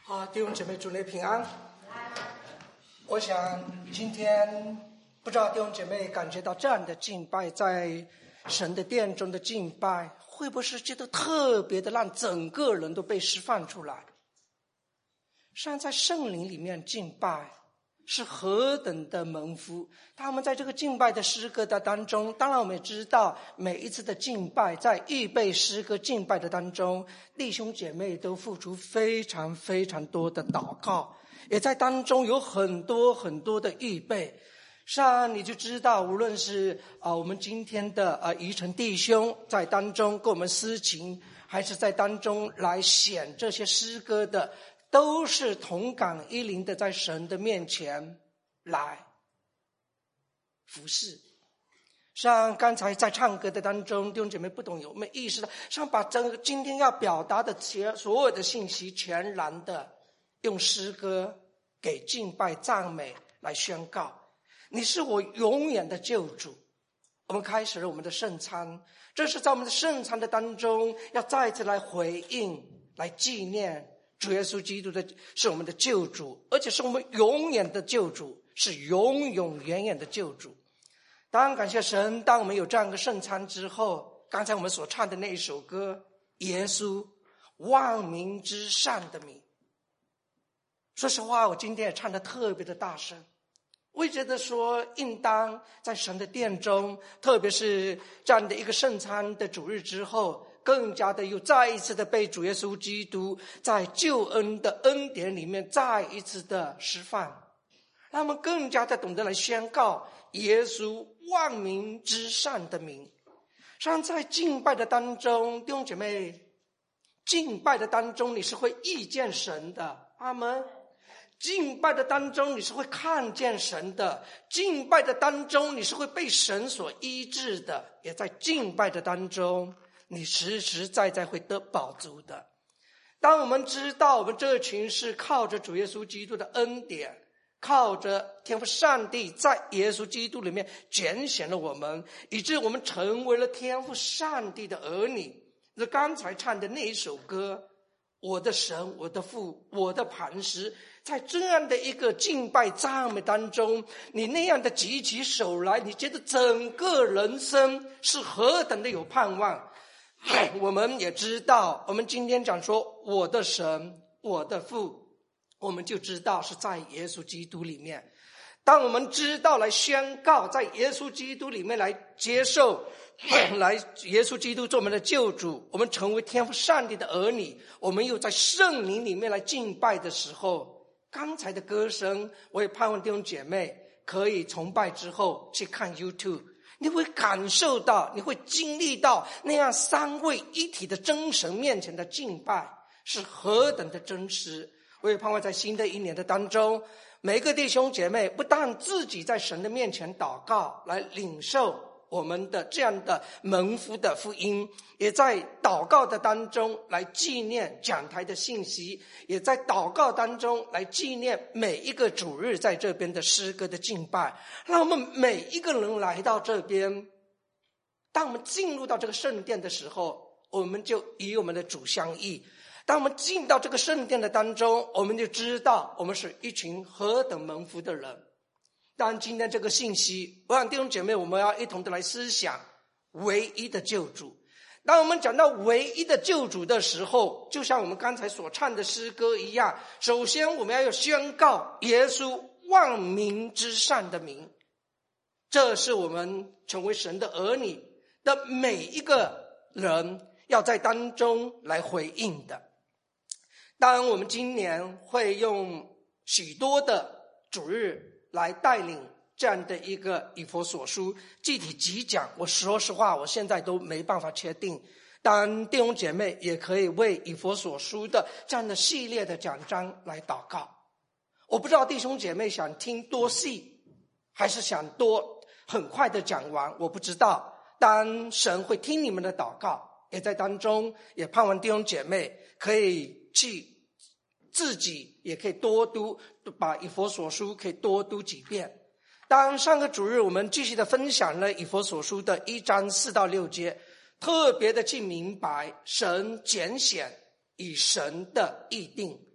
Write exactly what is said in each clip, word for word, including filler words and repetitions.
好，弟兄姐妹，祝你平安。我想今天不知道弟兄姐妹感觉到这样的敬拜，在神的殿中的敬拜，会不会是觉得特别的让整个人都被释放出来？实际上在圣灵里面敬拜是何等的蒙福。他们在这个敬拜的诗歌的当中，当然我们也知道每一次的敬拜，在预备诗歌敬拜的当中，弟兄姐妹都付出非常非常多的祷告，也在当中有很多很多的预备。上你就知道，无论是啊、呃、我们今天的啊宜晨弟兄在当中跟我们私情，还是在当中来显这些诗歌的，都是同感一灵的在神的面前来服侍。像刚才在唱歌的当中，弟兄姐妹不懂有没有意识到，像把整个今天要表达的所有的信息全然的用诗歌给敬拜赞美来宣告，你是我永远的救主。我们开始了我们的圣餐，这是在我们的圣餐的当中要再次来回应，来纪念主耶稣基督的是我们的救主，而且是我们永远的救主，是永永远远的救主。当然感谢神，当我们有这样一个圣餐之后，刚才我们所唱的那一首歌，耶稣万民之上的名，说实话我今天也唱得特别的大声。我也觉得说应当在神的殿中，特别是这样的一个圣餐的主日之后，更加的又再一次的被主耶稣基督在救恩的恩典里面再一次的释放，让我们更加的懂得来宣告耶稣万民之上的名。像在敬拜的当中，弟兄姐妹，敬拜的当中你是会遇见神的，阿们。敬拜的当中你是会看见神的，敬拜的当中你是会被神所医治的，也在敬拜的当中你实实在在会得饱足的。当我们知道我们这群是靠着主耶稣基督的恩典，靠着天父上帝在耶稣基督里面拣选了我们，以致我们成为了天父上帝的儿女。那刚才唱的那一首歌，我的神，我的父，我的磐石，在这样的一个敬拜赞美当中，你那样的举起手来，你觉得整个人生是何等的有盼望。我们也知道，我们今天讲说我的神，我的父，我们就知道是在耶稣基督里面。当我们知道来宣告在耶稣基督里面来接受，来耶稣基督做我们的救主，我们成为天父上帝的儿女，我们又在圣灵里面来敬拜的时候，刚才的歌声，我也盼望弟兄姐妹可以崇拜之后去看 YouTube， 你会感受到，你会经历到那样三位一体的真神面前的敬拜是何等的真实。我也盼望在新的一年的当中，每一个弟兄姐妹不但自己在神的面前祷告来领受我们的这样的蒙福的福音，也在祷告的当中来纪念讲台的信息，也在祷告当中来纪念每一个主日在这边的诗歌的敬拜。让我们每一个人来到这边，当我们进入到这个圣殿的时候，我们就与我们的主相遇。当我们进到这个圣殿的当中，我们就知道我们是一群何等蒙福的人。当然今天这个信息，我想弟兄姐妹我们要一同的来思想唯一的救主。当我们讲到唯一的救主的时候，就像我们刚才所唱的诗歌一样，首先我们要有宣告耶稣万民之上的名，这是我们成为神的儿女的每一个人要在当中来回应的。当然我们今年会用许多的主日来带领这样的一个以弗所书，具体几讲我说实话我现在都没办法确定。当然弟兄姐妹也可以为以弗所书的这样的系列的讲章来祷告。我不知道弟兄姐妹想听多细，还是想多很快的讲完，我不知道。当神会听你们的祷告，也在当中也盼望弟兄姐妹可以去自己也可以多读，把以弗所书可以多读几遍。当上个主日我们继续的分享了以弗所书的一章四到六节，特别的去明白神拣选与神的预定。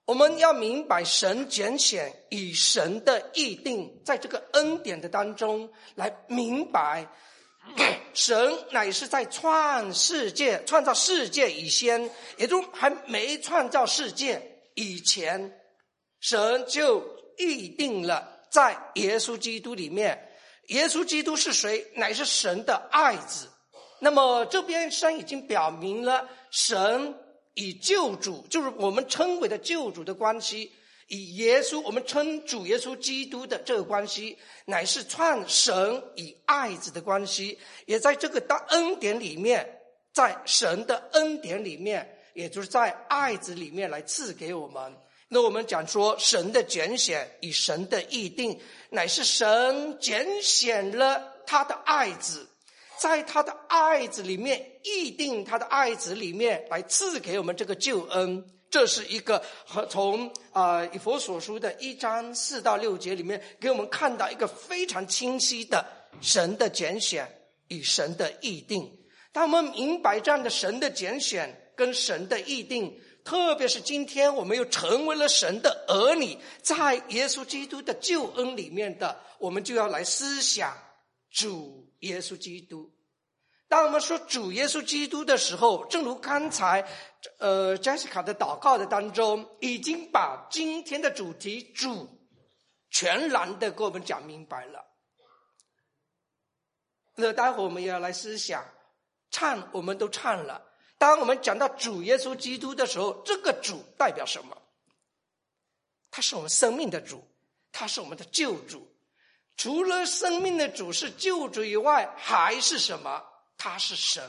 我们要明白神拣选以神的意定，在这个恩典的当中来明白，神乃是在创世界创造世界以前，也就还没创造世界以前，神就预定了在耶稣基督里面。耶稣基督是谁？乃是神的爱子。那么这边神已经表明了神以救主，就是我们称为的救主的关系，以耶稣，我们称主耶稣基督的这个关系，乃是创神以爱子的关系，也在这个大恩典里面，在神的恩典里面，也就是在爱子里面来赐给我们。那我们讲说神的拣选以神的意定，乃是神拣选了他的爱子，在他的爱子里面意定他的爱子里面来赐给我们这个救恩。这是一个从啊、呃、以弗所书的一章四到六节里面给我们看到一个非常清晰的神的拣选与神的意定。当我们明白这样的神的拣选跟神的意定，特别是今天我们又成为了神的儿女，在耶稣基督的救恩里面的，我们就要来思想主耶稣基督。当我们说主耶稣基督的时候，正如刚才呃 Jessica 的祷告的当中，已经把今天的主题主全然的给我们讲明白了。那待会我们也要来思想，唱我们都唱了，当我们讲到主耶稣基督的时候，这个主代表什么？他是我们生命的主，他是我们的救主。除了生命的主是救主以外，还是什么？他是神。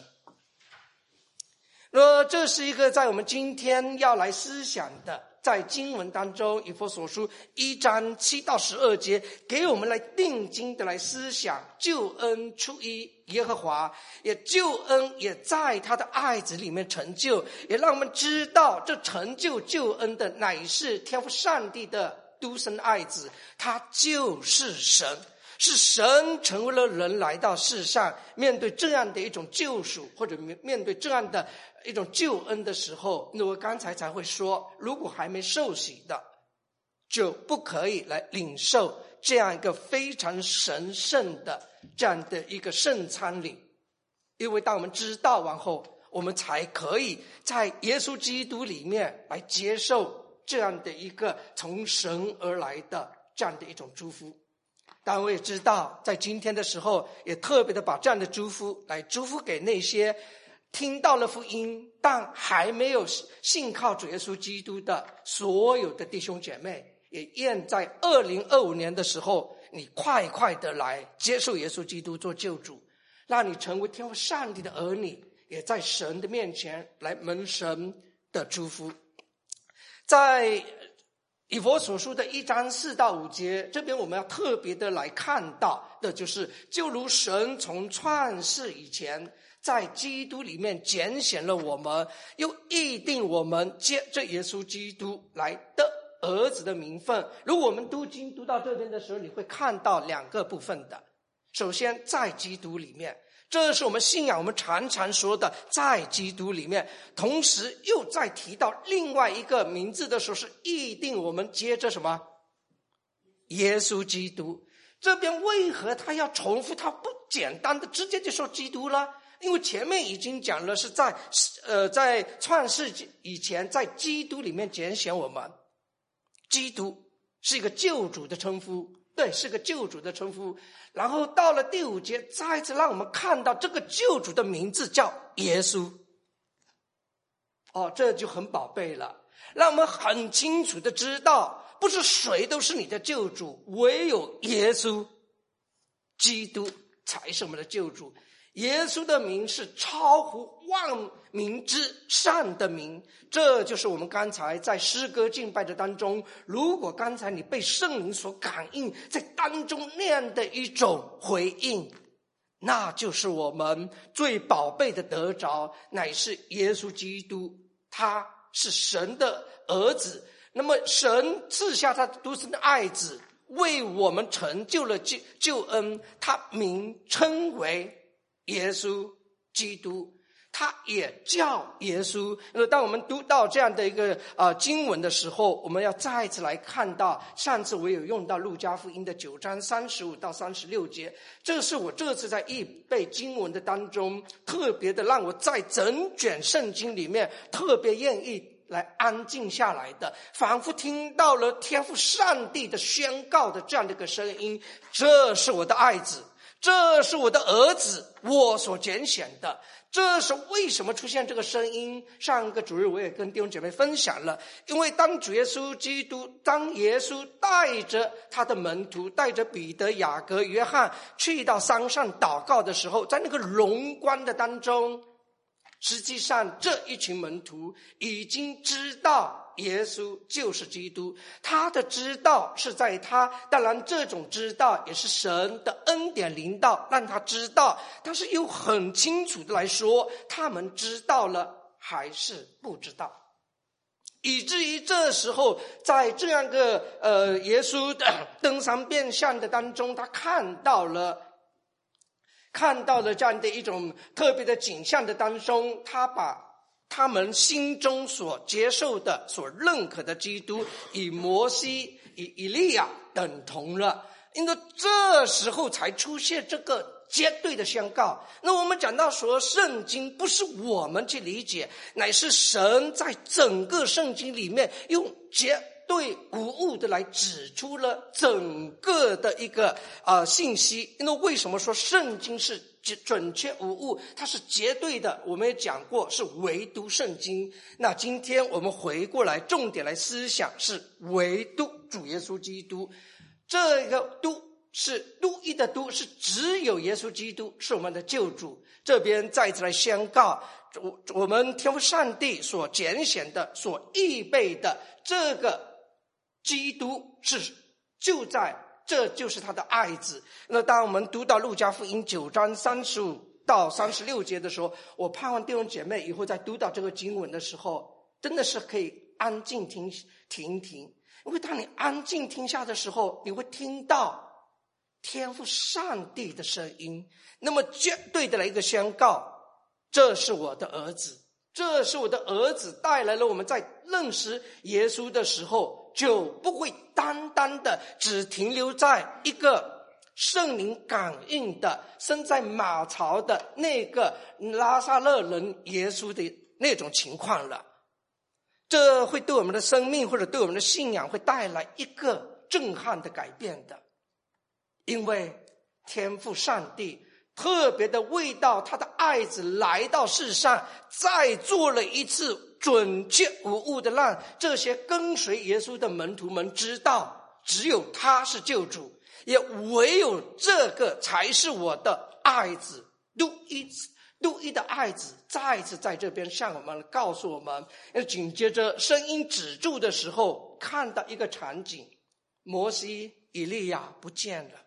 那这是一个在我们今天要来思想的，在经文当中，以弗所书一章七到十二节，给我们来定睛的来思想救恩出于耶和华，也救恩也在他的爱子里面成就，也让我们知道这成就救恩的乃是天父上帝的独生爱子，他就是神。是神成为了人来到世上，面对这样的一种救赎，或者面对这样的一种救恩的时候，那我刚才才会说，如果还没受洗的，就不可以来领受这样一个非常神圣的这样的一个圣餐礼。因为当我们知道完后，我们才可以在耶稣基督里面来接受这样的一个从神而来的这样的一种祝福。当然我也知道，在今天的时候也特别的把这样的祝福来祝福给那些听到了福音但还没有信靠主耶稣基督的所有的弟兄姐妹，也愿在二零二五年的时候，你快快的来接受耶稣基督做救主，让你成为天父上帝的儿女，也在神的面前来蒙神的祝福。在以弗所书的一章四到五节，这边我们要特别的来看到的就是，就如神从创世以前在基督里面拣选了我们，又预定我们接着耶稣基督来得儿子的名分。如果我们读经读到这边的时候，你会看到两个部分的。首先在基督里面，这是我们信仰我们常常说的在基督里面，同时又在提到另外一个名字的时候，是预定我们接着什么？耶稣基督。这边为何他要重复？他不简单的直接就说基督了，因为前面已经讲了是在呃在创世以前在基督里面拣选我们。基督是一个救主的称呼，对，是个救主的称呼。然后到了第五节，再次让我们看到这个救主的名字叫耶稣。哦，这就很宝贝了，让我们很清楚的知道，不是谁都是你的救主，唯有耶稣基督才是我们的救主。耶稣的名是超乎万名之上的名，这就是我们刚才在诗歌敬拜的当中，如果刚才你被圣灵所感应，在当中那样的一种回应，那就是我们最宝贝的得着，乃是耶稣基督，他是神的儿子。那么神赐下他独生的爱子，为我们成就了救救恩，他名称为耶稣基督。 他也叫耶稣。那当我们读到这样的一个呃经文的时候，我们要再一次来看到，上次我有用到路加福音的九章三十五到三十六节，这是我这次在译背经文的当中特别的让我在整卷圣经里面特别愿意来安静下来的，仿佛听到了天父上帝的宣告的这样的一个声音，这是我的爱子，这是我的儿子，我所拣选的。这是为什么出现这个声音？上个主日我也跟弟兄姐妹分享了，因为当主耶稣基督，当耶稣带着他的门徒，带着彼得、雅各、约翰去到山上祷告的时候，在那个荣光的当中，实际上这一群门徒已经知道耶稣就是基督，他的知道是在他，当然这种知道也是神的恩典临到让他知道，但是又很清楚的来说，他们知道了还是不知道，以至于这时候在这样一个呃耶稣的登山变相的当中，他看到了看到了这样的一种特别的景象的当中，他把他们心中所接受的、所认可的基督，与摩西、与以利亚等同了。因为这时候才出现这个绝对的宣告。那我们讲到说，圣经不是我们去理解，乃是神在整个圣经里面用绝对无误的来指出了整个的一个呃信息。因为为什么说圣经是准确无误，它是绝对的，我们也讲过是唯独圣经。那今天我们回过来重点来思想，是唯独主耶稣基督。这个都是独一的都，是只有耶稣基督是我们的救主。这边再一次来宣告，我们天父上帝所拣选的、所预备的这个基督是就在，这就是他的爱子。那当我们读到路加福音九章三十五到三十六节的时候，我盼望弟兄姐妹以后在读到这个经文的时候，真的是可以安静听停一停，因为当你安静听下的时候，你会听到天父上帝的声音，那么绝对的来一个宣告，这是我的儿子，这是我的儿子，带来了我们在认识耶稣的时候，就不会单单的只停留在一个圣灵感应的生在马槽的那个拉撒勒人耶稣的那种情况了。这会对我们的生命或者对我们的信仰会带来一个震撼的改变的，因为天父上帝特别的为到他的爱子来到世上，再做了一次准确无误的让这些跟随耶稣的门徒们知道，只有他是救主，也唯有这个才是我的爱子，独一独一的爱子。再一次在这边向我们告诉我们，紧接着声音止住的时候，看到一个场景，摩西、以利亚不见了。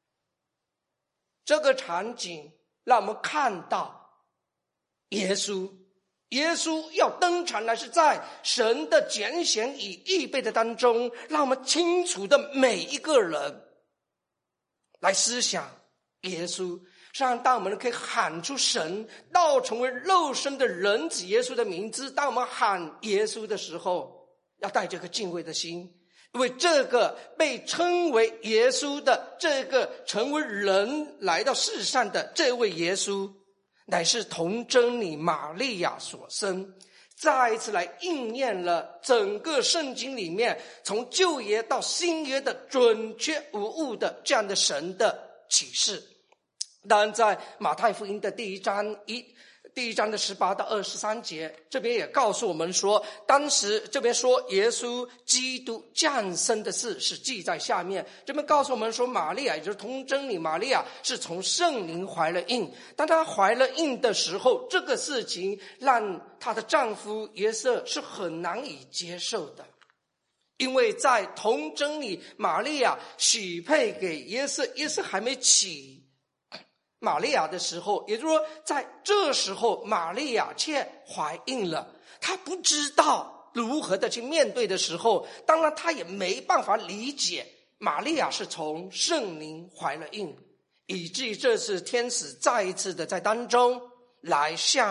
这个场景让我们看到耶稣耶稣要登场来，是在神的拣选与预备的当中，让我们清楚的每一个人来思想耶稣。让当我们可以喊出神道成为肉身的人子耶稣的名字，当我们喊耶稣的时候，要带着个敬畏的心，因为这个被称为耶稣的，这个成为人来到世上的这位耶稣，乃是童贞女玛利亚所生，再一次来应验了整个圣经里面从旧约到新约的准确无误的这样的神的启示。当然在马太福音的第一章一第一章的十八到二十三节，这边也告诉我们说，当时这边说耶稣基督降生的事是记在下面。这边告诉我们说，玛利亚也就是童贞女玛利亚是从圣灵怀了孕。当她怀了孕的时候，这个事情让她的丈夫约瑟是很难以接受的，因为在童贞女玛利亚许配给约瑟，约瑟还没娶玛利亚的时候，也就是说在这时候玛利亚却怀孕了，她不知道如何的去面对的时候，当然她也没办法理解玛利亚是从圣灵怀了孕，以至于这次天使再一次的在当中来向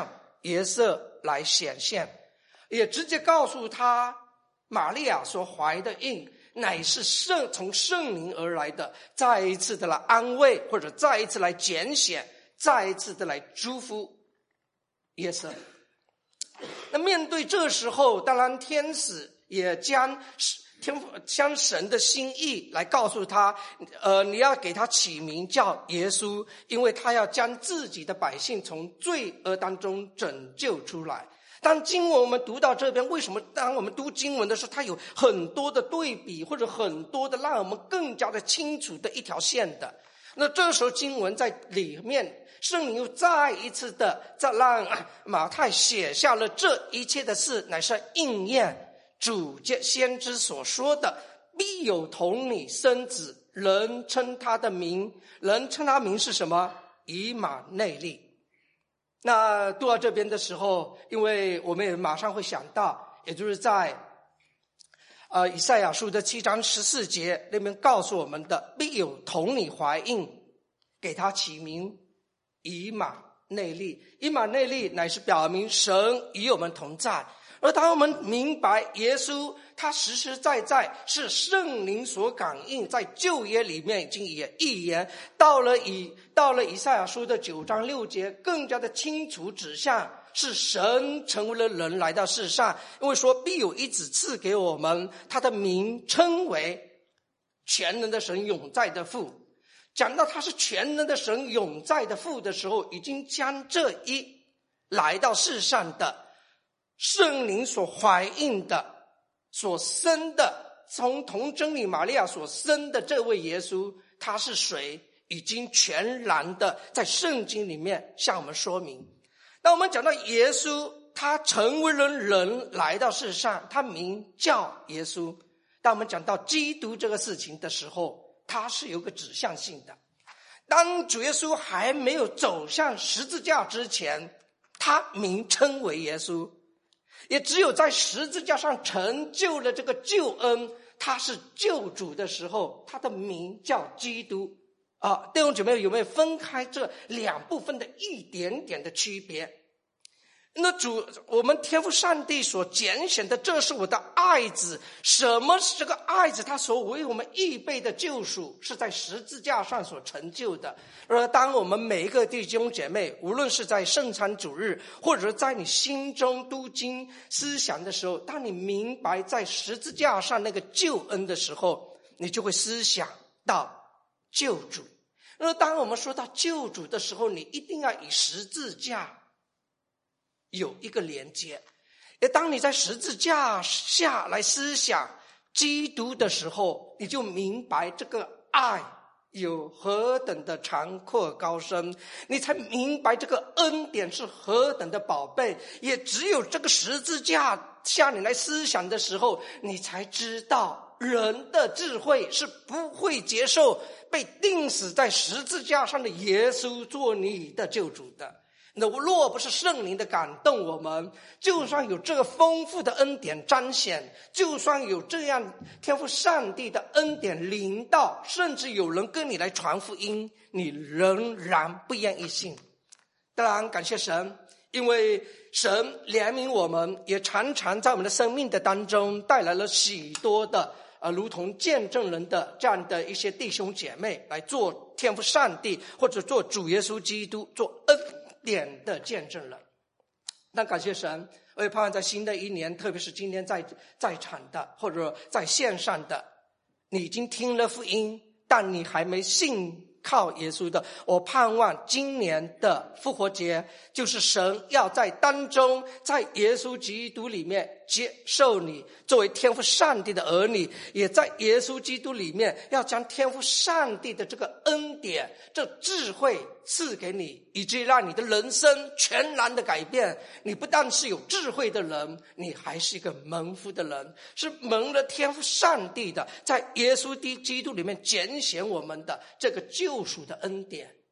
约瑟来显现，也直接告诉他玛利亚所怀的孕乃是圣从圣灵而来的，再一次的来安慰，或者再一次来拣选，再一次的来祝福约瑟。那面对这时候，当然天使也将天父将神的心意来告诉他，呃，你要给他起名叫耶稣，因为他要将自己的百姓从罪恶当中拯救出来。当经文我们读到这边，为什么当我们读经文的时候，它有很多的对比，或者很多的让我们更加的清楚的一条线的？那这时候经文在里面，圣灵又再一次的再让马太写下了这一切的事，乃是应验主先知所说的，必有童女生子，人称他的名，人称他名是什么？以马内利。那读到这边的时候，因为我们也马上会想到，也就是在呃以赛亚书的七章十四节那边告诉我们的，必有童女怀孕，给他起名以马内利。以马内利乃是表明神与我们同在。而当我们明白耶稣他实实在在是圣灵所感应，在旧约里面已经也预言，到了以到了以赛亚书的九章六节更加的清楚指向是神成为了人来到世上，因为说必有一子赐给我们，他的名称为全能的神，永在的父。讲到他是全能的神，永在的父的时候，已经将这一来到世上的圣灵所怀孕的所生的，从童贞女玛利亚所生的这位耶稣，他是谁，已经全然的在圣经里面向我们说明。当我们讲到耶稣他成为了人来到世上，他名叫耶稣。当我们讲到基督这个事情的时候，它是有个指向性的。当主耶稣还没有走向十字架之前，他名称为耶稣，也只有在十字架上成就了这个救恩，他是救主的时候，他的名叫基督啊。弟兄姐妹，有没有分开这两部分的一点点的区别？那主我们天父上帝所拣选的，这是我的爱子。什么是这个爱子？他所为我们预备的救赎是在十字架上所成就的。而当我们每一个弟兄姐妹，无论是在圣餐主日，或者在你心中读经思想的时候，当你明白在十字架上那个救恩的时候，你就会思想到救主。而当我们说到救主的时候，你一定要以十字架有一个连接。也当你在十字架下来思想基督的时候，你就明白这个爱有何等的长阔高深，你才明白这个恩典是何等的宝贝。也只有这个十字架下你来思想的时候，你才知道人的智慧是不会接受被钉死在十字架上的耶稣做你的救主的。那若不是圣灵的感动我们，就算有这个丰富的恩典彰显，就算有这样天父上帝的恩典临到，甚至有人跟你来传福音，你仍然不愿意信。当然感谢神，因为神怜悯我们，也常常在我们的生命的当中带来了许多的呃，如同见证人的这样的一些弟兄姐妹来做天父上帝，或者做主耶稣基督做恩典的见证人。但感谢神，我也盼望在新的一年，特别是今天在在场的或者在线上的，你已经听了福音，但你还没信靠耶稣的，我盼望今年的复活节，就是神要在当中，在耶稣基督里面接受你作为天父上帝的儿女，也在耶稣基督里面要将天父上帝的这个恩典这智慧赐给你，以至于让你的人生全然的改变。你不但是有智慧的人，你还是一个蒙福的人，是蒙了天父上帝的，在耶稣基督里面拣选我们的这个救赎的恩典。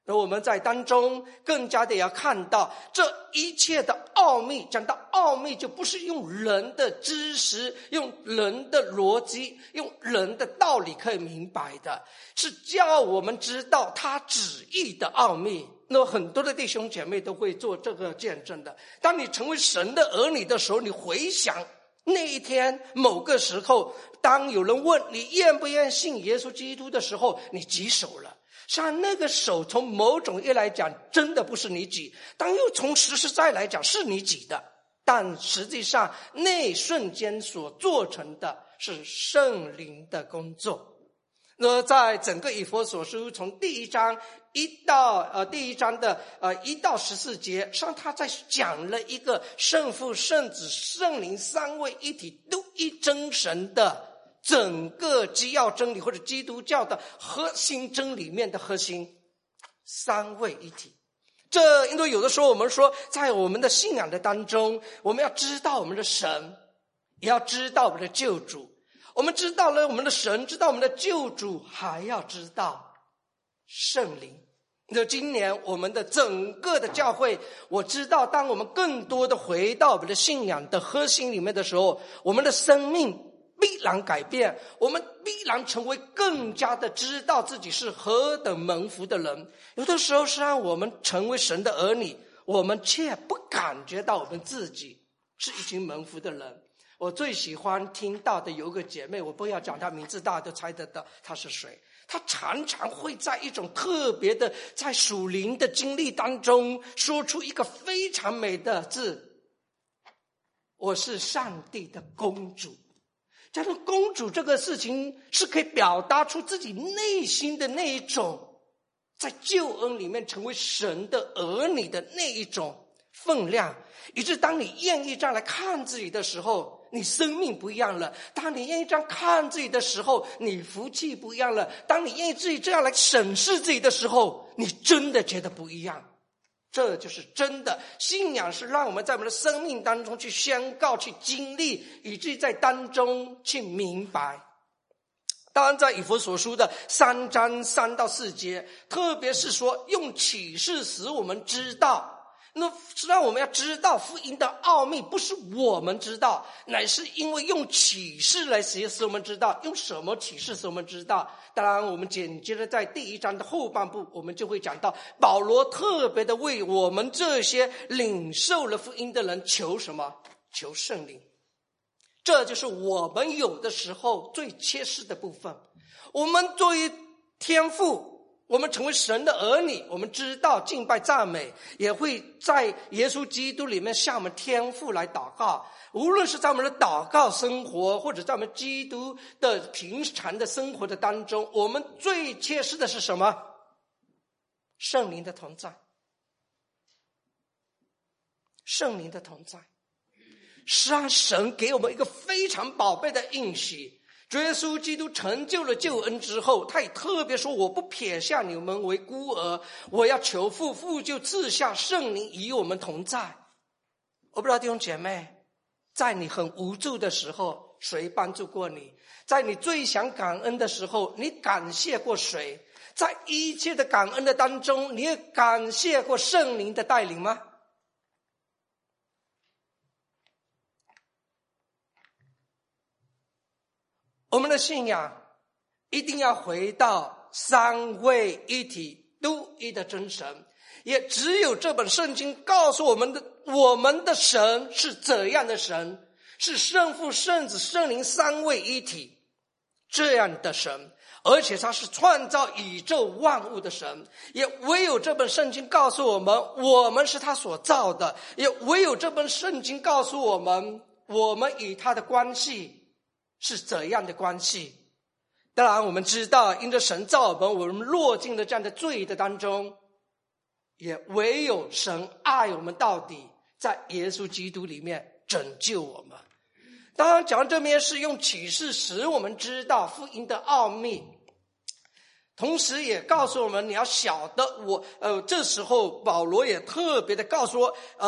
而我们在当中更加的要看到这一切的奥秘，讲到奥秘就不是用人的知识，用人的逻辑，用人的道理可以明白的，是叫我们知道他旨意的奥秘。那很多的弟兄姐妹都会做这个见证的。当你成为神的儿女的时候，你回想那一天某个时候，当有人问你愿不愿意信耶稣基督的时候，你举手了。实际上那个手从某种意义来讲真的不是你举，但又从实实在来讲是你举的，但实际上那一瞬间所做成的是圣灵的工作。那在整个以弗所书从第一章一到呃第一章的呃一到十四节上，他在讲了一个圣父圣子圣灵三位一体都一真神的整个基要真理，或者基督教的核心真理面的核心，三位一体。这因为有的时候我们说在我们的信仰的当中，我们要知道我们的神，也要知道我们的救主。我们知道了我们的神，知道我们的救主，还要知道圣灵。那今年我们的整个的教会，我知道当我们更多的回到我们的信仰的核心里面的时候，我们的生命必然改变，我们必然成为更加的知道自己是何等蒙福的人。有的时候是让我们成为神的儿女，我们却不感觉到我们自己是一群蒙福的人。我最喜欢听到的有个姐妹，我不要讲她名字，大家都猜得到她是谁。她常常会在一种特别的在属灵的经历当中说出一个非常美的字，我是上帝的公主。假如公主这个事情是可以表达出自己内心的那一种在救恩里面成为神的儿女的那一种分量，以致当你愿意这样来看自己的时候，你生命不一样了。当你愿意这样看自己的时候，你福气不一样了。当你愿意自己这样来审视自己的时候，你真的觉得不一样。这就是真的信仰，是让我们在我们的生命当中去宣告，去经历，以至于在当中去明白。当然在以弗所书的三章三到四节，特别是说用启示使我们知道，那实际上我们要知道福音的奥秘，不是我们知道，乃是因为用启示来使我们知道。用什么启示使我们知道？当然我们紧接着在第一章的后半部，我们就会讲到保罗特别的为我们这些领受了福音的人求什么？求圣灵。这就是我们有的时候最缺失的部分。我们作为天父，我们成为神的儿女，我们知道敬拜赞美，也会在耶稣基督里面向我们天父来祷告。无论是在我们的祷告生活，或者在我们基督的平常的生活的当中，我们最缺失的是什么？圣灵的同在。圣灵的同在是让神给我们一个非常宝贝的应许。主耶稣基督成就了救恩之后，他也特别说，我不撇下你们为孤儿，我要求父，父就赐下圣灵与我们同在。我不知道弟兄姐妹，在你很无助的时候，谁帮助过你？在你最想感恩的时候，你感谢过谁？在一切的感恩的当中，你也感谢过圣灵的带领吗？我们的信仰一定要回到三位一体独一的真神，也只有这本圣经告诉我们的，我们的神是怎样的神，是圣父圣子圣灵三位一体这样的神，而且他是创造宇宙万物的神。也唯有这本圣经告诉我们，我们是他所造的，也唯有这本圣经告诉我们，我们与他的关系是怎样的关系。当然我们知道，因着神造我们，我们落进了这样的罪的当中，也唯有神爱我们到底，在耶稣基督里面拯救我们。当然讲到这边是用启示使我们知道福音的奥秘，同时也告诉我们你要晓得我呃，这时候保罗也特别的告诉我呃，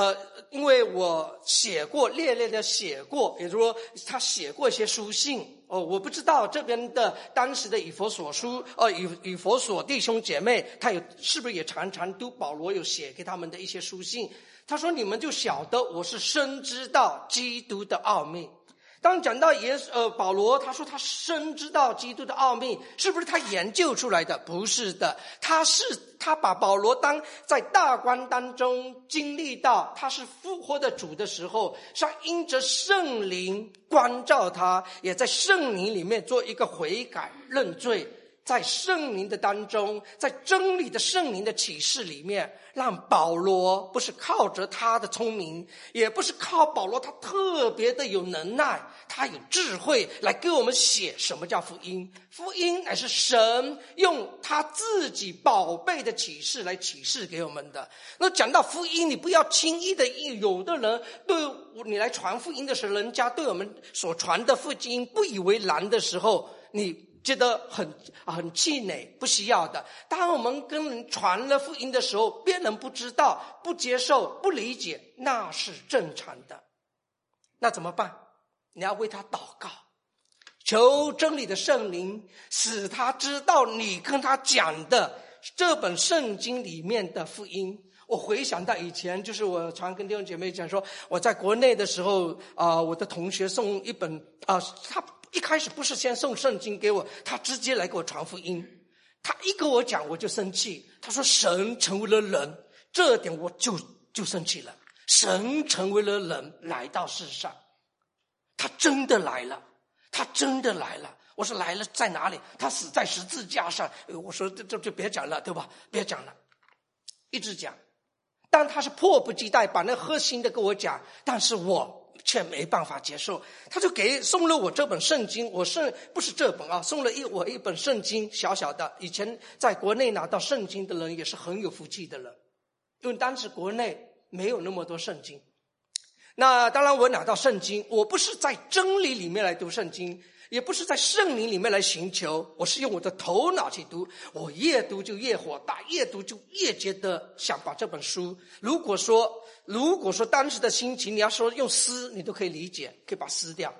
因为我写过列列的写过，也就是说他写过一些书信哦，我不知道这边的当时的以弗所书哦，以以弗所弟兄姐妹，他有是不是也常常读保罗有写给他们的一些书信？他说你们就晓得我是深知道基督的奥秘。当讲到耶稣呃保罗，他说他深知道基督的奥秘，是不是他研究出来的？不是的，他是他把保罗当在大观当中经历到他是复活的主的时候，是因着圣灵光照他，也在圣灵里面做一个悔改认罪，在圣灵的当中，在真理的圣灵的启示里面，让保罗不是靠着他的聪明，也不是靠保罗他特别的有能耐，他有智慧来给我们写什么叫福音。福音乃是神用他自己宝贝的启示来启示给我们的。那讲到福音，你不要轻易的，有的人对你来传福音的时候，人家对我们所传的福音不以为然的时候，你觉得很很气馁，不需要的。当我们跟人传了福音的时候，别人不知道、不接受、不理解，那是正常的。那怎么办？你要为他祷告，求真理的圣灵使他知道你跟他讲的这本圣经里面的福音。我回想到以前，就是我常跟弟兄姐妹讲说，我在国内的时候啊、呃，我的同学送一本啊、呃，他一开始不是先送圣经给我，他直接来给我传福音。他一跟我讲我就生气，他说神成为了人，这点我就就生气了。神成为了人来到世上，他真的来了，他真的来了。我说来了在哪里？他死在十字架上。我说这这就别讲了，对吧？别讲了，一直讲。但他是迫不及待把那核心的跟我讲，但是我却没办法接受。他就给送了我这本圣经，我是不是这本啊？送了一我一本圣经，小小的。以前在国内拿到圣经的人也是很有福气的人，因为当时国内没有那么多圣经。那当然我拿到圣经，我不是在真理里面来读圣经，也不是在圣灵里面来寻求，我是用我的头脑去读。我越读就越火大，越读就越觉得想把这本书，如果说如果说当时的心情你要说用撕，你都可以理解，可以把它撕掉。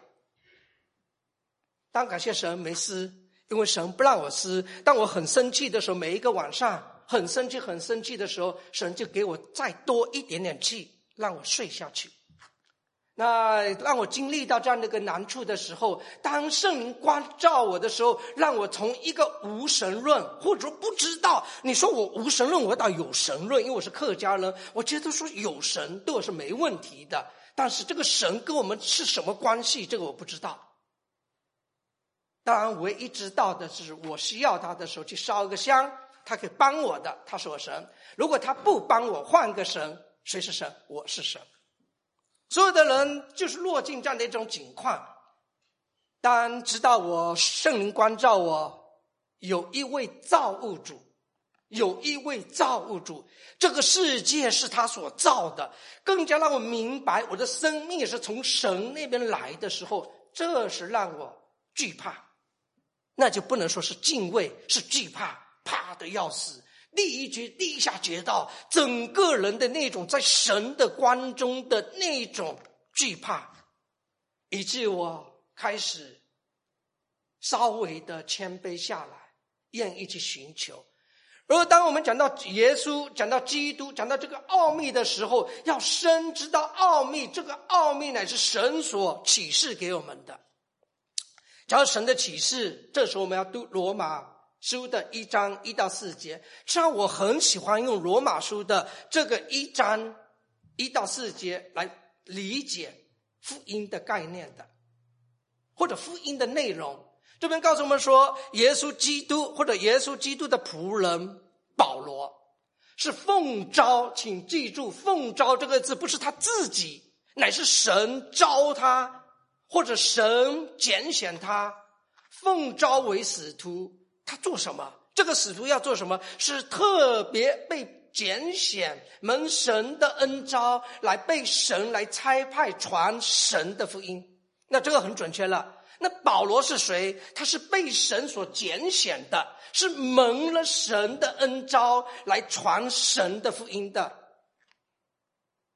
但感谢神没撕，因为神不让我撕。当我很生气的时候，每一个晚上很生气很生气的时候，神就给我再多一点点气，让我睡下去。那让我经历到这样的一个难处的时候，当圣灵光照我的时候，让我从一个无神论，或者说不知道，你说我无神论，我到有神论，因为我是客家人，我觉得说有神对我是没问题的，但是这个神跟我们是什么关系，这个我不知道。当然唯一知道的是，我需要他的时候去烧个香，他可以帮我的，他是我神。如果他不帮我，换个神，谁是神？我是神。所有的人就是落进这样的一种境况。当知道我圣灵光照我，有一位造物主，有一位造物主，这个世界是他所造的，更加让我明白我的生命也是从神那边来的时候，这是让我惧怕。那就不能说是敬畏，是惧怕，怕得要死。第一觉第一下觉到整个人的那种在神的光中的那种惧怕，以致我开始稍微的谦卑下来，愿意去寻求。而当我们讲到耶稣，讲到基督，讲到这个奥秘的时候，要深知道奥秘，这个奥秘乃是神所启示给我们的。讲到神的启示，这时候我们要读罗马书的一章一到四节。实际上我很喜欢用罗马书的这个一章一到四节来理解福音的概念的，或者福音的内容。这边告诉我们说，耶稣基督或者耶稣基督的仆人保罗是奉召，请记住奉召这个字不是他自己，乃是神召他，或者神拣选他，奉召为使徒。他做什么？这个使徒要做什么？是特别被拣选，蒙神的恩召，来被神来差派传神的福音。那这个很准确了。那保罗是谁？他是被神所拣选的，是蒙了神的恩召来传神的福音的。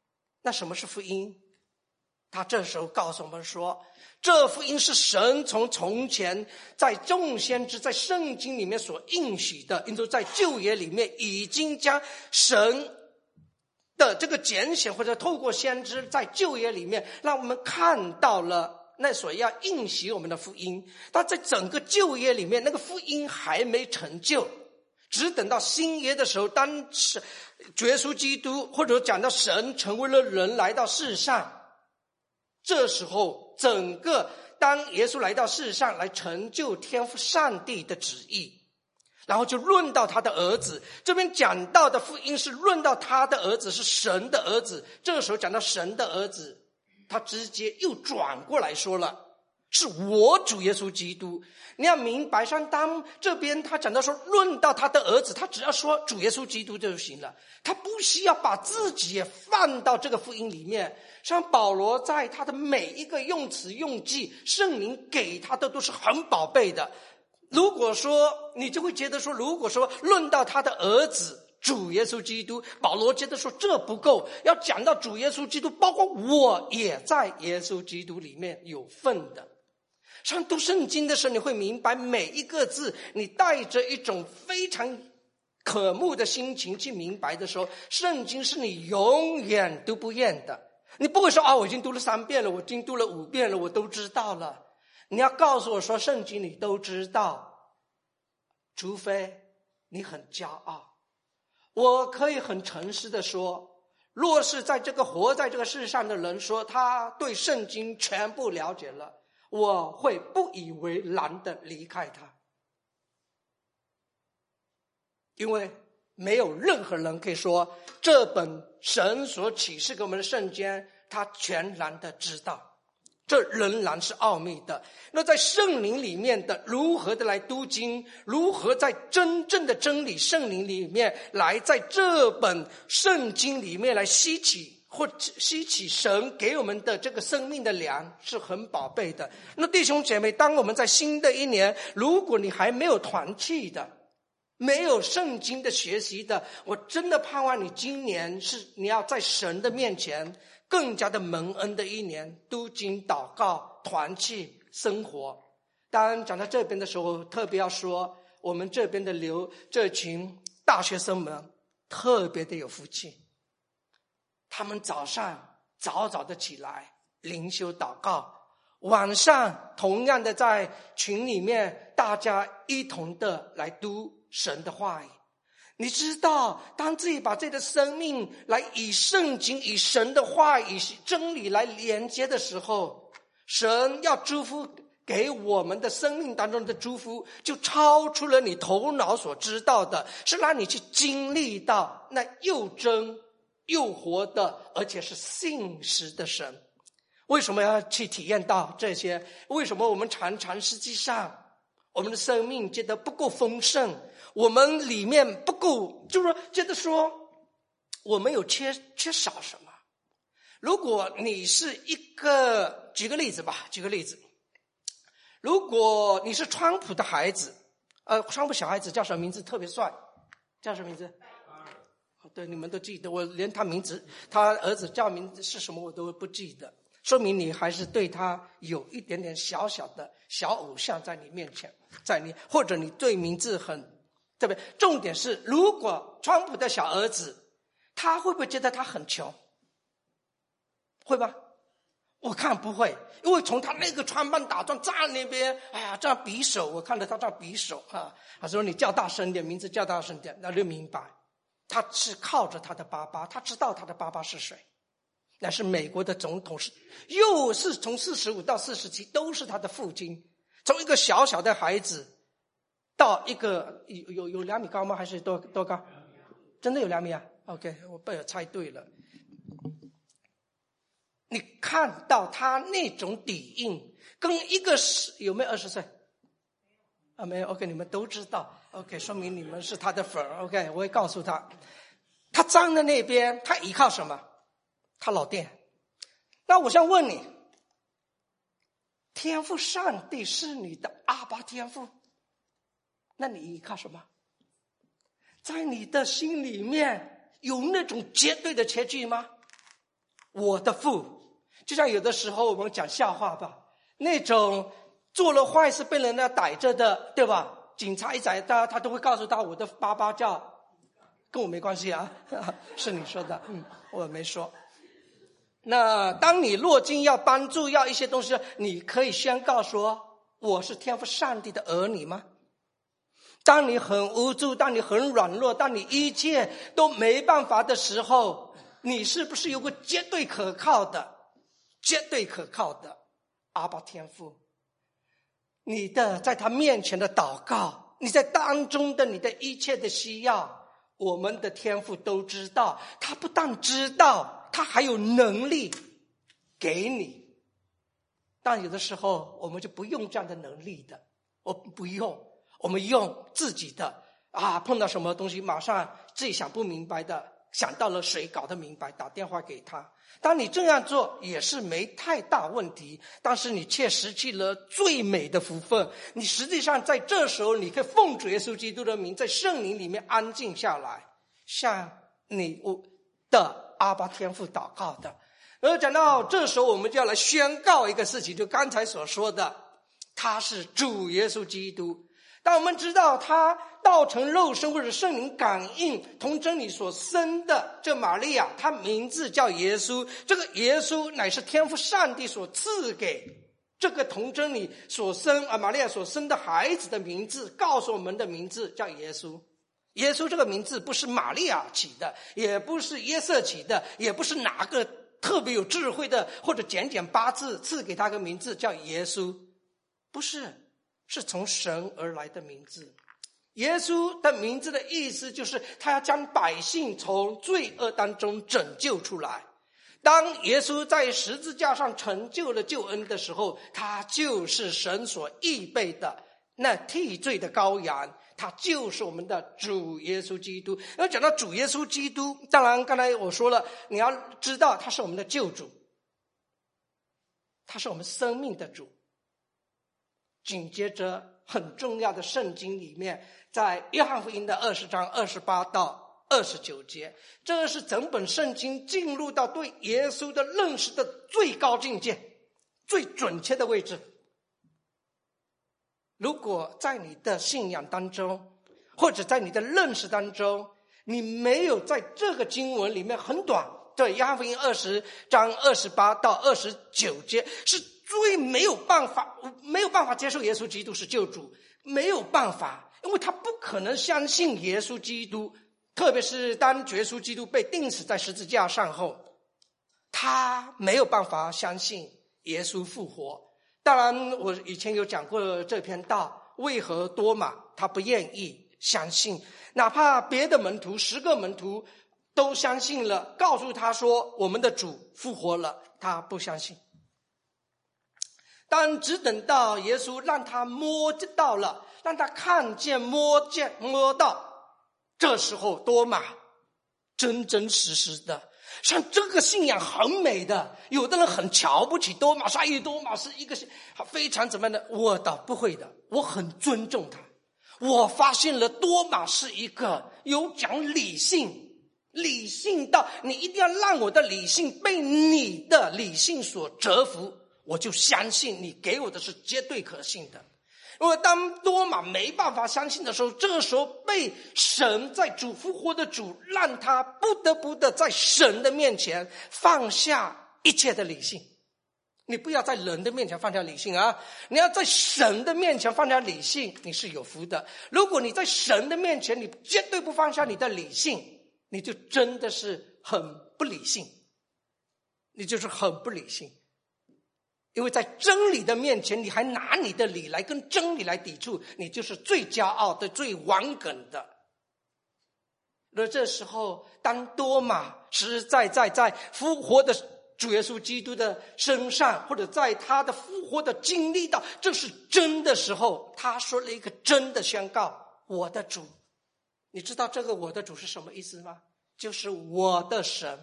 那什么是福音？他这时候告诉我们说，这福音是神从从前在众先知在圣经里面所应许的，因为在旧约里面已经将神的这个拣选，或者透过先知在旧约里面让我们看到了那所要应许我们的福音。但在整个旧约里面，那个福音还没成就，只等到新约的时候，当耶稣基督或者讲到神成为了人来到世上，这时候整个当耶稣来到世上来成就天父上帝的旨意，然后就论到他的儿子。这边讲到的福音是论到他的儿子是神的儿子，这个时候讲到神的儿子，他直接又转过来说了，是我主耶稣基督。你要明白，像当这边他讲到说论到他的儿子，他只要说主耶稣基督就行了，他不需要把自己也放到这个福音里面。像保罗在他的每一个用词用句，圣灵给他的都是很宝贝的。如果说你就会觉得说，如果说论到他的儿子主耶稣基督，保罗觉得说这不够，要讲到主耶稣基督，包括我也在耶稣基督里面有份的。上读圣经的时候，你会明白每一个字，你带着一种非常渴慕的心情去明白的时候，圣经是你永远读不厌的。你不会说啊，我已经读了三遍了，我已经读了五遍了，我都知道了。你要告诉我说圣经你都知道，除非你很骄傲。我可以很诚实的说，若是在这个活在这个世上的人说他对圣经全部了解了，我会不以为然的离开他。因为没有任何人可以说这本神所启示给我们的圣经他全然的知道，这仍然是奥秘的。那在圣灵里面的如何的来读经，如何在真正的真理圣灵里面来在这本圣经里面来吸取或吸取神给我们的这个生命的粮，是很宝贝的。那弟兄姐妹，当我们在新的一年，如果你还没有团契的，没有圣经的学习的，我真的盼望你今年是你要在神的面前更加的蒙恩的一年，读经祷告团契生活。当然讲到这边的时候，特别要说我们这边的留这群大学生们特别的有福气，他们早上早早的起来灵修祷告，晚上同样的在群里面大家一同的来读神的话语。你知道当自己把自己的生命来以圣经以神的话语以真理来连接的时候，神要祝福给我们的生命当中的祝福就超出了你头脑所知道的，是让你去经历到那又真又活的而且是信实的神。为什么要去体验到这些？为什么我们常常实际上我们的生命觉得不够丰盛，我们里面不够，就是说觉得说我们有缺缺少什么。如果你是一个举个例子吧举个例子如果你是川普的孩子，呃，川普小孩子叫什么名字特别帅，叫什么名字？对，你们都记得，我连他名字他儿子叫名字是什么我都不记得，说明你还是对他有一点点小小的小偶像在你面前，在你或者你对名字很对不对？重点是如果川普的小儿子他会不会觉得他很穷？会吧？我看不会，因为从他那个穿扮打扮站那边，哎呀这样比手，我看到他这样比手啊，他说你叫大声点，名字叫大声点，那就明白他是靠着他的爸爸，他知道他的爸爸是谁，那是美国的总统，是又是从四十五到四十七都是他的父亲，从一个小小的孩子到一个有有有两米高吗？还是多多高？真的有两米啊 ？OK， 我被我猜对了。你看到他那种底蕴，跟一个是有没有二十岁？啊，没有。OK， 你们都知道。OK， 说明你们是他的粉。OK， 我会告诉他，他站在那边，他依靠什么？他老爹。那我想问你，天父上帝是你的阿爸天父，那你依靠什么？在你的心里面有那种绝对的确据吗？ 我的父。就像有的时候我们讲笑话吧，那种做了坏事被人家逮着的，对吧？警察一逮他，他都会告诉他我的爸爸叫，跟我没关系啊，是你说的，嗯，我没说。那当你落境要帮助要一些东西，你可以宣告说我是天父上帝的儿女吗？当你很无助，当你很软弱，当你一切都没办法的时候，你是不是有个绝对可靠的绝对可靠的阿爸天父？你的在他面前的祷告，你在当中的你的一切的需要，我们的天父都知道。他不但知道，他还有能力给你。但有的时候我们就不用这样的能力的，我不用，我们用自己的啊，碰到什么东西马上自己想不明白的，想到了谁搞得明白，打电话给他。当你这样做也是没太大问题，但是你却失去了最美的福分。你实际上在这时候，你可以奉主耶稣基督的名，在圣灵里面安静下来，向你的阿爸天父祷告的。而讲到这时候，我们就要来宣告一个事情，就刚才所说的，他是主耶稣基督。当我们知道他道成肉身或者圣灵感应同真理所生的这玛利亚，他名字叫耶稣，这个耶稣乃是天父上帝所赐给这个同真理所生啊玛利亚所生的孩子的名字，告诉我们的名字叫耶稣。耶稣这个名字不是玛利亚起的，也不是约瑟起的，也不是哪个特别有智慧的或者简简八字赐给他个名字叫耶稣，不是，是从神而来的名字。耶稣的名字的意思就是他要将百姓从罪恶当中拯救出来。当耶稣在十字架上成就了救恩的时候，他就是神所预备的那替罪的羔羊，他就是我们的主耶稣基督。要讲到主耶稣基督，当然刚才我说了，你要知道他是我们的救主，他是我们生命的主。紧接着很重要的圣经里面，在约翰福音的二十章二十八到二十九节，这是整本圣经进入到对耶稣的认识的最高境界，最准确的位置。如果在你的信仰当中，或者在你的认识当中，你没有在这个经文里面很短，对，约翰福音二十章二十八到二十九节，是最没有办法没有办法接受耶稣基督是救主，没有办法，因为他不可能相信耶稣基督，特别是当耶稣基督被钉死在十字架上后，他没有办法相信耶稣复活。当然我以前有讲过这篇道，为何多马他不愿意相信，哪怕别的门徒十个门徒都相信了，告诉他说我们的主复活了，他不相信。但只等到耶稣让他摸到了，让他看见摸见摸到，这时候多马真真实实的，像这个信仰很美的，有的人很瞧不起多马，说哎，多马是一个非常怎么样的，我倒不会的，我很尊重他。我发现了多马是一个有讲理性，理性到你一定要让我的理性被你的理性所折服，我就相信你给我的是绝对可信的。因为当多马没办法相信的时候，这个时候被神在主复活的主让他不得不的在神的面前放下一切的理性。你不要在人的面前放下理性啊，你要在神的面前放下理性，你是有福的。如果你在神的面前你绝对不放下你的理性，你就真的是很不理性，你就是很不理性。因为在真理的面前，你还拿你的理来跟真理来抵触，你就是最骄傲的最顽梗的。而这时候当多马实实在在在复活的主耶稣基督的身上，或者在他的复活的经历到这是真的时候，他说了一个真的宣告，我的主。你知道这个我的主是什么意思吗？就是我的神。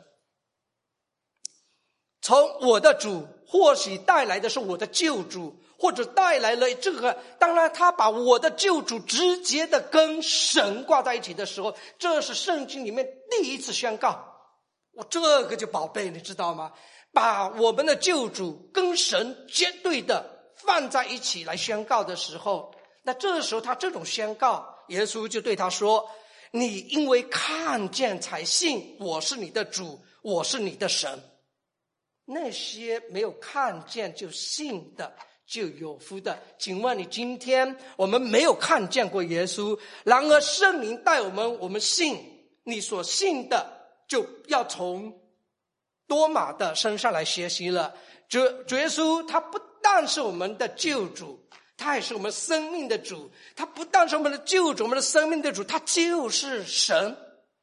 从我的主或许带来的是我的救主，或者带来了这个，当然他把我的救主直接的跟神挂在一起的时候，这是圣经里面第一次宣告我这个就宝贝，你知道吗？把我们的救主跟神绝对的放在一起来宣告的时候，那这时候他这种宣告，耶稣就对他说，你因为看见才信，我是你的主，我是你的神。那些没有看见就信的就有福的。请问你今天我们没有看见过耶稣，然而圣灵带我们，我们信，你所信的就要从多马的身上来学习了。主主耶稣他不但是我们的救主，他也是我们生命的主。他不但是我们的救主，我们的生命的主，他就是神，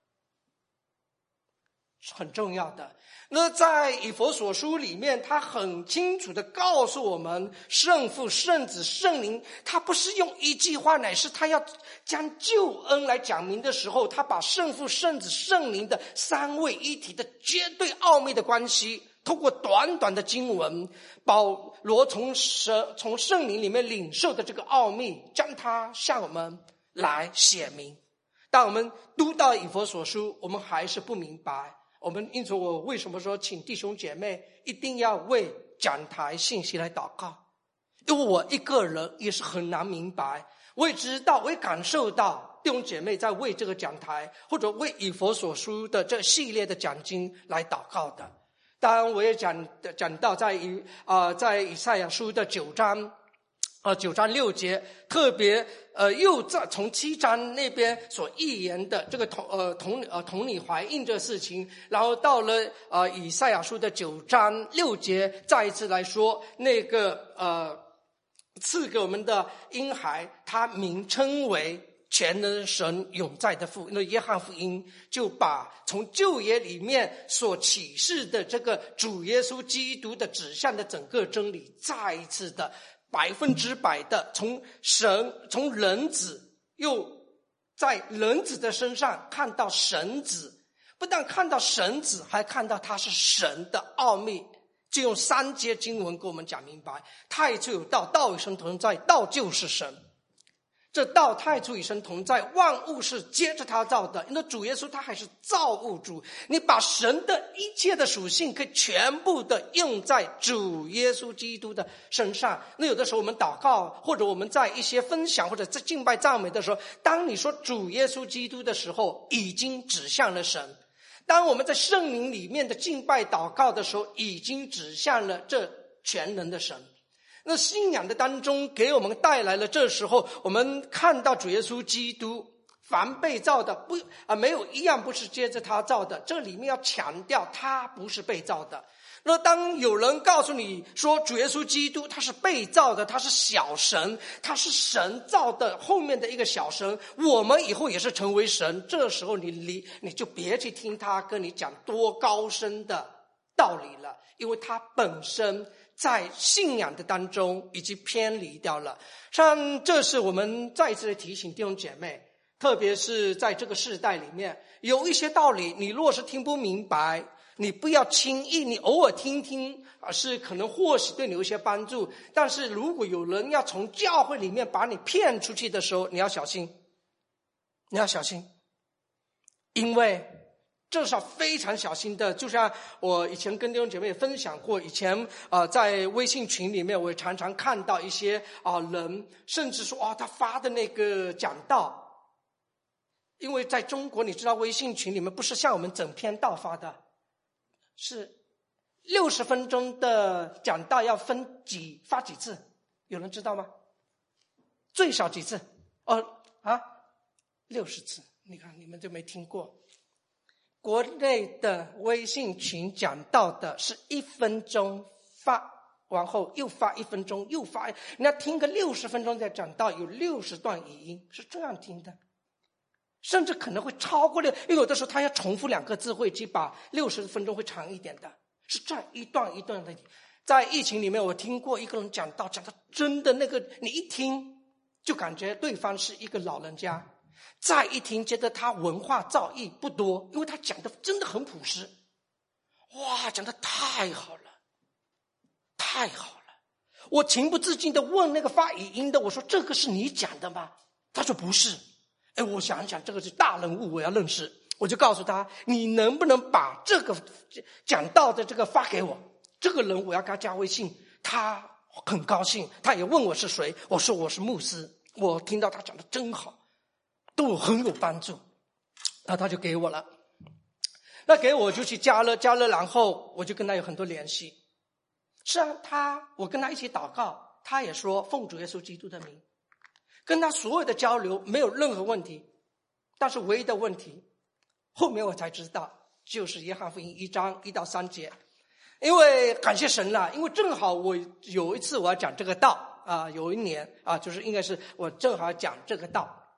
是很重要的。那在以弗所书里面，他很清楚的告诉我们，圣父、圣子、圣灵，他不是用一句话，乃是他要将救恩来讲明的时候，他把圣父、圣子、圣灵的三位一体的绝对奥秘的关系，透过短短的经文，保罗从神从圣灵里面领受的这个奥秘，将它向我们来写明。当我们读到以弗所书，我们还是不明白。我们因此我为什么说请弟兄姐妹一定要为讲台信息来祷告，因为我一个人也是很难明白。我也知道，我也感受到弟兄姐妹在为这个讲台或者为以弗所书的这系列的讲经来祷告的。当然我也讲讲到在以呃在以赛亚书的九章呃九章六节，特别呃又在从七章那边所预言的这个童呃童呃童女怀孕这事情，然后到了呃以赛亚书的九章六节，再一次来说那个呃赐给我们的婴孩，他名称为全能神永在的父。那约翰福音就把从旧约里面所启示的这个主耶稣基督的指向的整个真理，再一次的百分之百的从神从人子又在人子的身上看到神子，不但看到神子，还看到他是神的奥秘，就用三节经文给我们讲明白。太初有道，道与神同在，道就是神。这道太初与神同在，万物是接着他造的。因为主耶稣他还是造物主，你把神的一切的属性可以全部的用在主耶稣基督的身上。那有的时候我们祷告，或者我们在一些分享或者在敬拜赞美的时候，当你说主耶稣基督的时候，已经指向了神。当我们在圣灵里面的敬拜祷告的时候，已经指向了这全能的神。那信仰的当中给我们带来了，这时候我们看到主耶稣基督，凡被造的不啊没有一样不是接着他造的，这里面要强调他不是被造的。那当有人告诉你说主耶稣基督他是被造的，他是小神，他是神造的后面的一个小神，我们以后也是成为神，这时候你离你就别去听他跟你讲多高深的道理了，因为他本身在信仰的当中已经偏离掉了。像这是我们再一次的提醒弟兄姐妹，特别是在这个世代里面，有一些道理你若是听不明白，你不要轻易，你偶尔听听啊，是可能或许对你有一些帮助，但是如果有人要从教会里面把你骗出去的时候，你要小心，你要小心，因为这是要非常小心的。就像我以前跟弟兄姐妹分享过，以前呃在微信群里面，我也常常看到一些啊、呃、人，甚至说啊、哦、他发的那个讲道，因为在中国你知道微信群里面不是像我们整篇道发的，是六十分钟的讲道要分几发几次，有人知道吗？最少几次？哦啊，六十次。你看你们就没听过。国内的微信群讲到的是一分钟发完后又发一分钟又发，你要听个六十分钟的讲道，有六十段语音，是这样听的，甚至可能会超过六，因为有的时候他要重复两个字，会去把六十分钟会长一点的，是这样一段一段的。在疫情里面，我听过一个人讲道，讲的真的那个，你一听就感觉对方是一个老人家。再一听觉得他文化造诣不多，因为他讲的真的很朴实，哇，讲的太好了，太好了。我情不自禁的问那个发语音的，我说这个是你讲的吗？他说不是。哎，我想想，这个是大人物，我要认识。 我就告诉他，你能不能把这个讲道的这个发给我，这个人我要给他加微信。他很高兴，他也问我是谁，我说我是牧师，我听到他讲的真好，对我很有帮助。那他就给我了，那给我就去加了加了，然后我就跟他有很多联系。是啊，他我跟他一起祷告，他也说奉主耶稣基督的名，跟他所有的交流没有任何问题。但是唯一的问题，后面我才知道，就是约翰福音一章一到三节。因为感谢神了，因为正好我有一次我要讲这个道啊，有一年啊，就是应该是我正好讲这个道，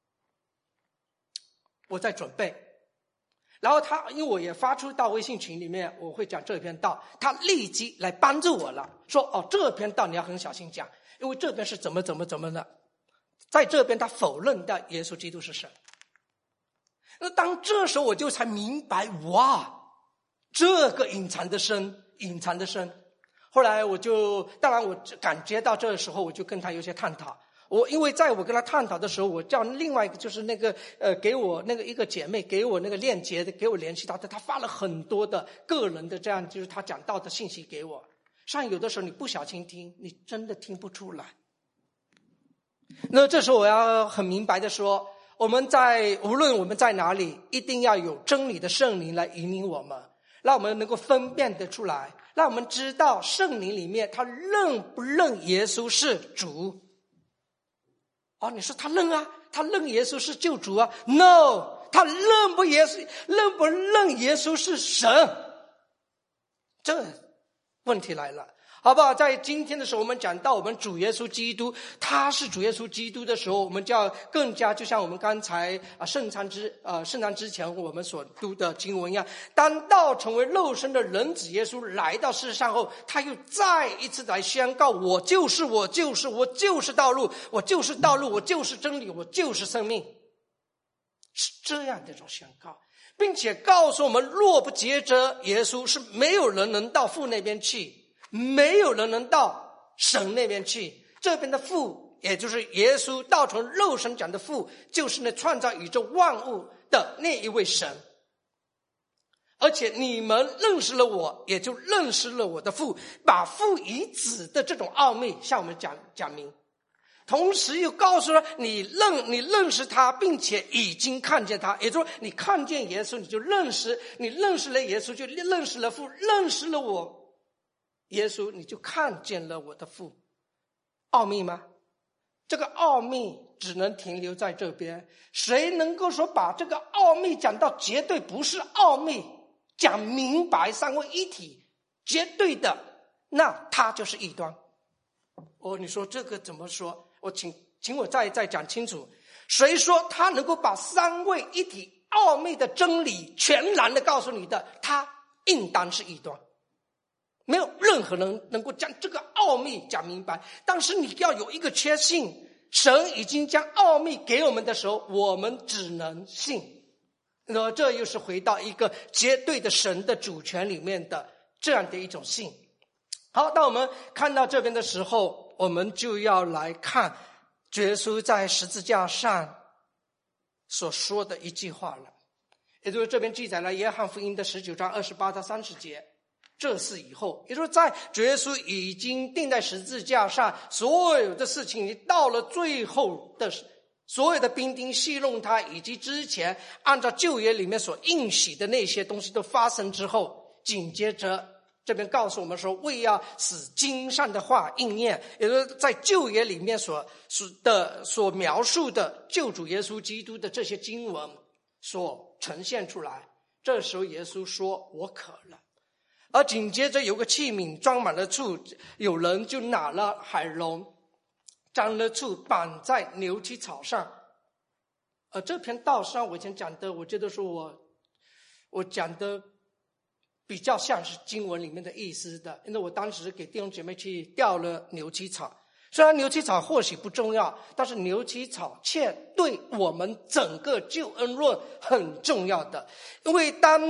我在准备。然后他因为我也发出到微信群里面，我会讲这篇道，他立即来帮助我了，说哦，这篇道你要很小心讲，因为这边是怎么怎么怎么的，在这边他否认的耶稣基督是神。那当这时候我就才明白，哇，这个隐藏的深，隐藏的深。后来我就，当然我感觉到这个时候，我就跟他有些探讨。我因为在我跟他探讨的时候，我叫另外一个就是那个呃给我那个一个姐妹给我那个链接的，给我联系到的，他发了很多的个人的这样就是他讲到的信息给我。像有的时候你不小心听，你真的听不出来。那这时候我要很明白的说，我们在无论我们在哪里，一定要有真理的圣灵来引领我们，让我们能够分辨得出来，让我们知道圣灵里面他认不认耶稣是主。哦，你说他认啊，他认耶稣是救主啊 ？No， 他认不耶稣，认不认耶稣是神？这问题来了，好不好？在今天的时候，我们讲到我们主耶稣基督，他是主耶稣基督的时候，我们就要更加就像我们刚才啊圣餐之呃圣餐之前我们所读的经文一样，当道成为肉身的人子耶稣来到世上后，他又再一次来宣告，我就是我就是我就是道路，我就是道路，我就是真理，我就是生命，是这样的一种宣告，并且告诉我们，若不接着耶稣，是没有人能到父那边去，没有人能到神那边去。这边的父，也就是耶稣道成肉身讲的父，就是那创造宇宙万物的那一位神。而且你们认识了我，也就认识了我的父，把父与子的这种奥秘向我们讲讲明。同时又告诉了你认你认识他，并且已经看见他，也就是说你看见耶稣，你就认识，你认识了耶稣，就认识了父，认识了我耶稣，你就看见了我的父。奥秘吗？这个奥秘只能停留在这边。谁能够说把这个奥秘讲到绝对不是奥秘，讲明白三位一体绝对的，那他就是异端。哦，你说这个怎么说？我请请我再再讲清楚。谁说他能够把三位一体奥秘的真理全然的告诉你的，他应当是异端。没有任何人能够将这个奥秘讲明白，但是你要有一个确信，神已经将奥秘给我们的时候，我们只能信。那这又是回到一个绝对的神的主权里面的这样的一种信。好，当我们看到这边的时候，我们就要来看耶稣在十字架上所说的一句话了，也就是这边记载了约翰福音的十九章二十八到三十节。这是以后，也就是在耶稣已经钉在十字架上，所有的事情到了最后的所有的兵丁戏弄他，以及之前按照旧约里面所应许的那些东西都发生之后，紧接着这边告诉我们说，为要使经上的话应验，也就是在旧约里面所所的所描述的救主耶稣基督的这些经文所呈现出来。这时候耶稣说，我渴了。而紧接着有个器皿装满了醋，有人就拿了海龙沾了醋绑在牛蹄草上。而这篇道上我以前讲的，我觉得说我我讲的比较像是经文里面的意思的，因为我当时给弟兄姐妹去钓了牛蹄草。虽然牛蹄草或许不重要，但是牛蹄草却对我们整个救恩论很重要的。因为当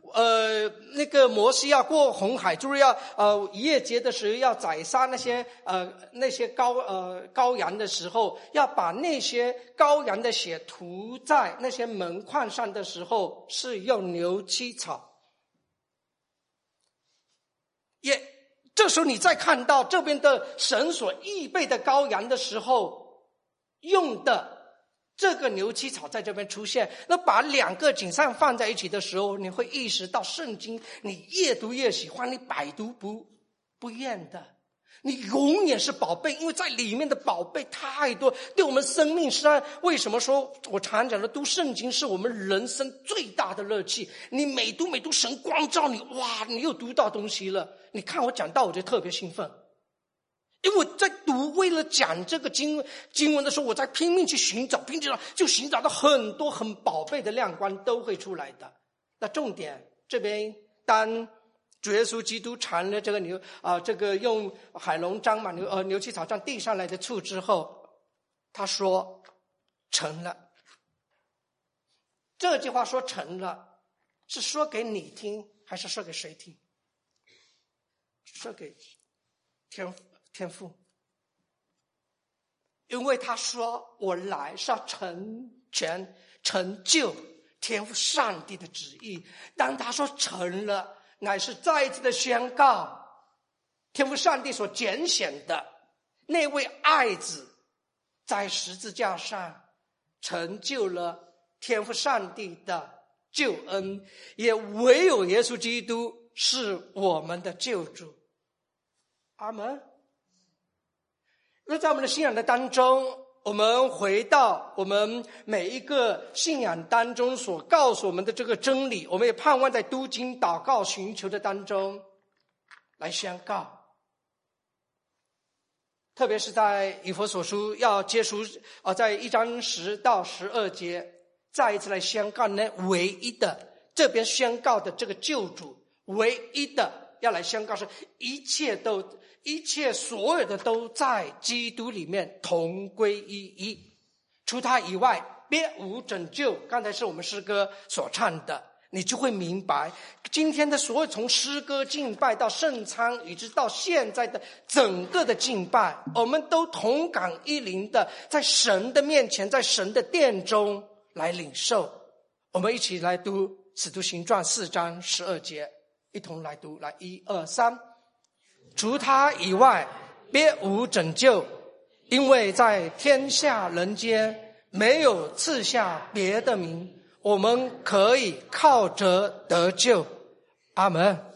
呃，那个摩西要过红海，就是要呃逾越节的时候要宰杀那些呃那些羔呃羔羊的时候，要把那些羔羊的血涂在那些门框上的时候，是用牛膝草。也这时候你再看到这边的神所预备的羔羊的时候，用的这个牛膝草在这边出现，那把两个景象放在一起的时候，你会意识到圣经你越读越喜欢，你百读不不厌的，你永远是宝贝，因为在里面的宝贝太多，对我们生命是为什么说我常讲的读圣经是我们人生最大的乐趣。你每读每读神光照你，哇，你又读到东西了。你看我讲到我就特别兴奋，因为我在读，为了讲这个经经文的时候，我在拼命去寻找，拼命找，就寻找到很多很宝贝的亮光都会出来的。那重点这边，当主耶稣基督尝了这个牛啊、呃，这个用海龙章嘛牛呃牛膝草杖递上来的醋之后，他说成了。这句话说成了，是说给你听，还是说给谁听？说给天父。天父，因为他说我来是要成全成就天父上帝的旨意。当他说成了，乃是再一次的宣告天父上帝所拣选的那位爱子在十字架上成就了天父上帝的救恩，也唯有耶稣基督是我们的救主。阿们。那在我们的信仰的当中，我们回到我们每一个信仰当中所告诉我们的这个真理，我们也盼望在读经祷告寻求的当中来宣告。特别是在以弗所书要结束啊，在一章十到十二节再一次来宣告那唯一的，这边宣告的这个救主唯一的要来宣告是一切都一切所有的都在基督里面同归于一，除他以外别无拯救。刚才是我们诗歌所唱的，你就会明白今天的所有从诗歌敬拜到圣餐以至到现在的整个的敬拜，我们都同感一灵的在神的面前，在神的殿中来领受。我们一起来读使徒行传四章十二节，一同来读，来一二三。除他以外别无拯救，因为在天下人间没有赐下别的名，我们可以靠着得救。阿们。